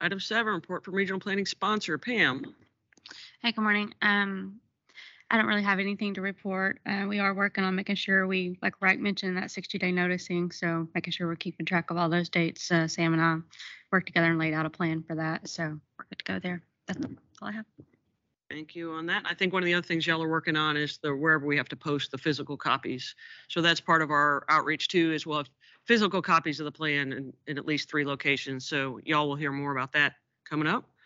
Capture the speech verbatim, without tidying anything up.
Item seven, report from regional planning sponsor Pam. Hey, good morning. Um, I don't really have anything to report. Uh, we are working on making sure we, like Wright mentioned, that sixty day noticing. So making sure we're keeping track of all those dates. Uh, Sam and I worked together and laid out a plan for that. So we're good to go there. That's all I have. Thank you on that. I think one of the other things y'all are working on is the wherever we have to post the physical copies. So that's part of our outreach too, as well as physical copies of the plan in, in at least three locations. So y'all will hear more about that coming up.